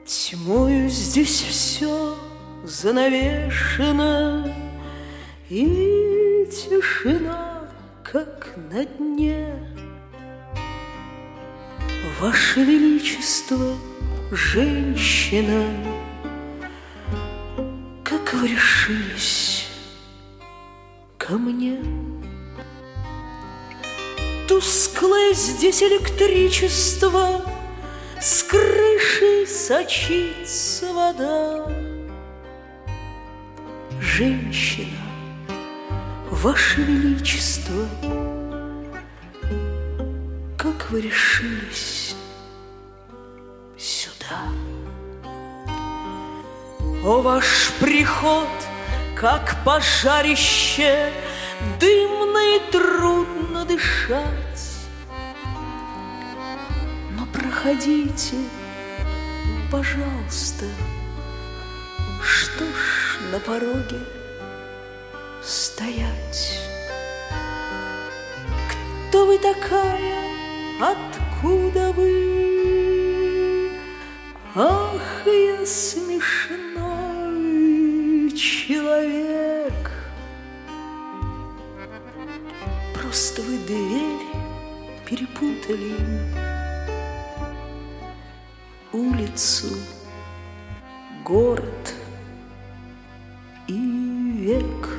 Тьмою здесь все занавешено, и тишина, как на дне. Ваше Величество, женщина, как вы решились ко мне? Тусклое здесь электричество, с крыши сочится вода. Женщина, Ваше Величество, как вы решились сюда? О, ваш приход, как пожарище, дымно и трудно дышать. Но проходите, пожалуйста, что ж на пороге стоять? Кто вы такая? Откуда вы? Ах, я смешной человек. Просто вы дверь перепутали, улицу, город и век.